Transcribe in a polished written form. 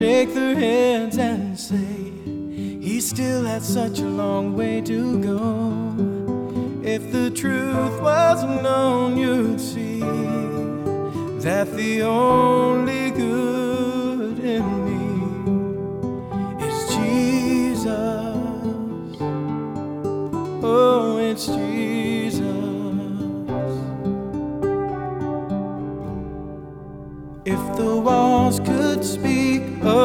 shake their heads and say, he still had such a long way to go. If the truth was known, you'd see that the only good in me is Jesus. Oh, it's Jesus. If the walls could speak,